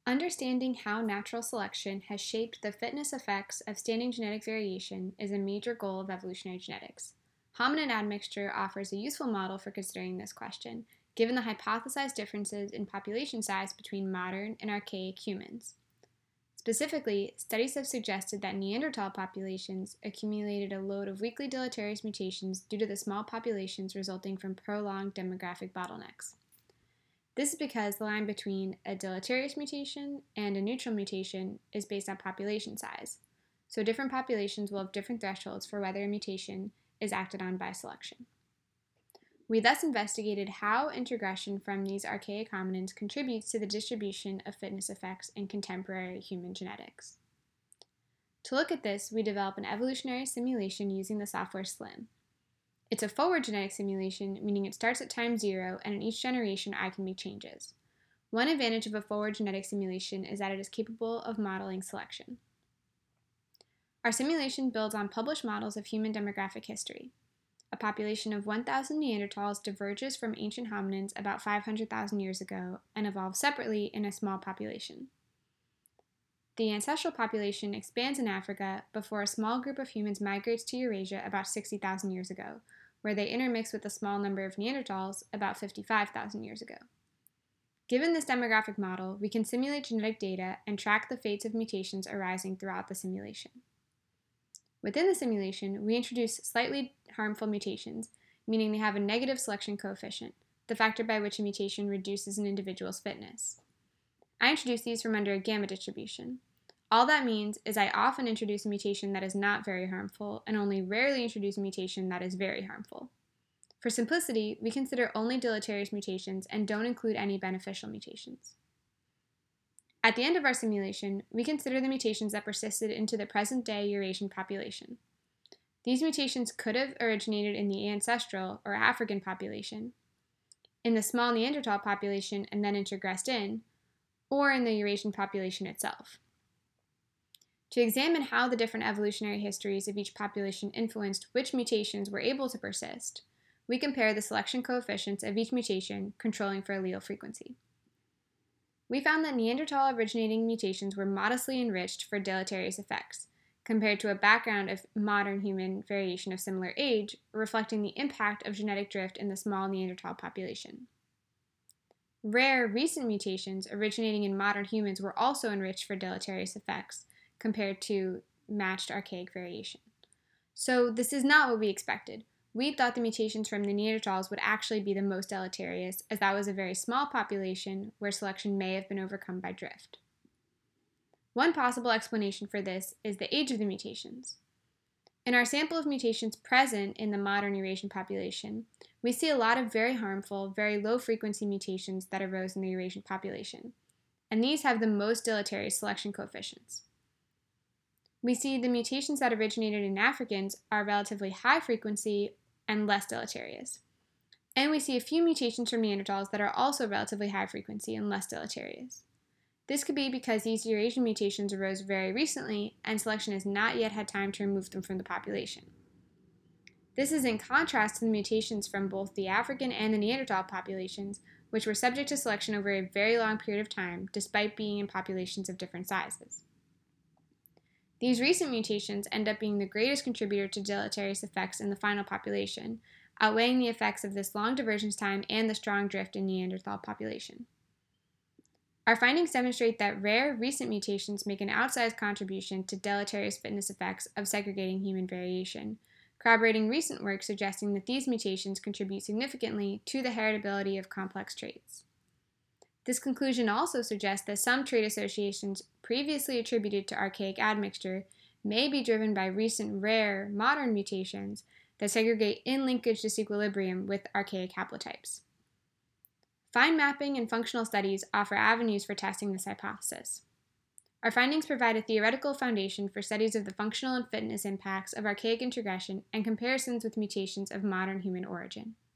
Understanding how natural selection has shaped the fitness effects of standing genetic variation is a major goal of evolutionary genetics. Hominin admixture offers a useful model for considering this question, given the hypothesized differences in population size between modern and archaic humans. Specifically, studies have suggested that Neanderthal populations accumulated a load of weakly deleterious mutations due to the small populations resulting from prolonged demographic bottlenecks. This is because the line between a deleterious mutation and a neutral mutation is based on population size, so different populations will have different thresholds for whether a mutation is acted on by selection. We thus investigated how introgression from these archaic hominins contributes to the distribution of fitness effects in contemporary human genetics. To look at this, we developed an evolutionary simulation using the software SLIM. It's a forward genetic simulation, meaning it starts at time 0 and in each generation I can make changes. One advantage of a forward genetic simulation is that it is capable of modeling selection. Our simulation builds on published models of human demographic history. A population of 1,000 Neanderthals diverges from ancient hominins about 500,000 years ago and evolves separately in a small population. The ancestral population expands in Africa before a small group of humans migrates to Eurasia about 60,000 years ago, where they intermix with a small number of Neanderthals about 55,000 years ago. Given this demographic model, we can simulate genetic data and track the fates of mutations arising throughout the simulation. Within the simulation, we introduce slightly harmful mutations, meaning they have a negative selection coefficient, the factor by which a mutation reduces an individual's fitness. I introduce these from under a gamma distribution. All that means is I often introduce a mutation that is not very harmful and only rarely introduce a mutation that is very harmful. For simplicity, we consider only deleterious mutations and don't include any beneficial mutations. At the end of our simulation, we consider the mutations that persisted into the present-day Eurasian population. These mutations could have originated in the ancestral or African population, in the small Neanderthal population and then introgressed in, or in the Eurasian population itself. To examine how the different evolutionary histories of each population influenced which mutations were able to persist, we compare the selection coefficients of each mutation controlling for allele frequency. We found that Neanderthal originating mutations were modestly enriched for deleterious effects, compared to a background of modern human variation of similar age, reflecting the impact of genetic drift in the small Neanderthal population. Rare, recent mutations originating in modern humans were also enriched for deleterious effects, compared to matched archaic variation. So this is not what we expected. We thought the mutations from the Neanderthals would actually be the most deleterious, as that was a very small population where selection may have been overcome by drift. One possible explanation for this is the age of the mutations. In our sample of mutations present in the modern Eurasian population, we see a lot of very harmful, very low-frequency mutations that arose in the Eurasian population, and these have the most deleterious selection coefficients. We see the mutations that originated in Africans are relatively high frequency and less deleterious. And we see a few mutations from Neanderthals that are also relatively high frequency and less deleterious. This could be because these Eurasian mutations arose very recently and selection has not yet had time to remove them from the population. This is in contrast to the mutations from both the African and the Neanderthal populations, which were subject to selection over a very long period of time, despite being in populations of different sizes. These recent mutations end up being the greatest contributor to deleterious effects in the final population, outweighing the effects of this long divergence time and the strong drift in Neanderthal population. Our findings demonstrate that rare, recent mutations make an outsized contribution to deleterious fitness effects of segregating human variation, corroborating recent work suggesting that these mutations contribute significantly to the heritability of complex traits. This conclusion also suggests that some trait associations previously attributed to archaic admixture may be driven by recent rare, modern mutations that segregate in linkage disequilibrium with archaic haplotypes. Fine mapping and functional studies offer avenues for testing this hypothesis. Our findings provide a theoretical foundation for studies of the functional and fitness impacts of archaic introgression and comparisons with mutations of modern human origin.